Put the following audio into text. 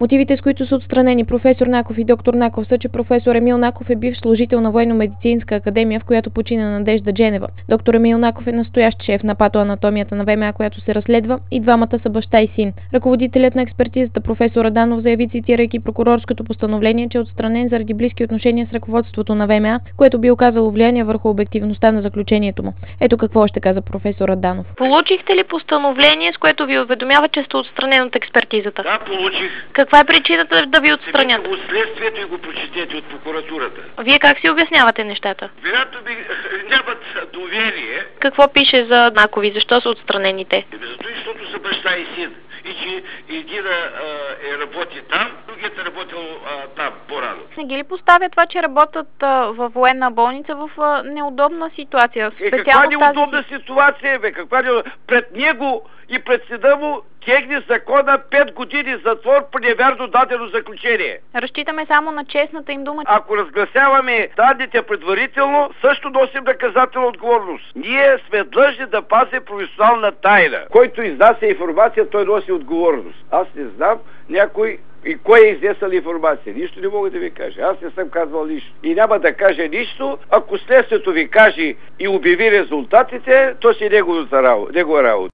Мотивите, с които са отстранени професор Наков и доктор Наков, са, че професор Емил Наков е бивш служител на Военно-медицинска академия, в която почина Надежда Дженева. Доктор Емил Наков е настоящ шеф на патоанатомията на ВМА, която се разследва, и двамата са баща и син. Ръководителят на експертизата професор Аданов заяви, цитирайки прокурорското постановление, че е отстранен заради близки отношения с ръководството на ВМА, което би оказало влияние върху обективността на заключението му. Ето какво ще каза професор Аданов. Получихте ли постановление, с което ви уведомява, че сте отстранен от експертизата? Да, получих. Каква е причината да ви отстранят? От следствието и го прочетете от прокуратурата. Вие как си обяснявате нещата? Вероятно нямат доверие. Какво пише за Накови? Защо са отстранени те? Защото са баща и син. И че един работи там, другият е работил там по-рано. Не ги ли поставя това, че работят във военна болница в неудобна ситуация? Каква неудобна ситуация, бе? Пред него и пред съда му техни закона 5 години затвор при невярно дадено заключение. Разчитаме само на честната им дума. Ако разгласяваме данните предварително, също носим наказателна отговорност. Ние сме длъжни да пазим професионална тайна. Който изнася информация, той носи отговорност. Аз не знам някой и кой е изнесъл информация. Нищо не мога да ви кажа. Аз не съм казвал нищо. И няма да кажа нищо, ако следствието ви каже и обяви резултатите, то си негова работа.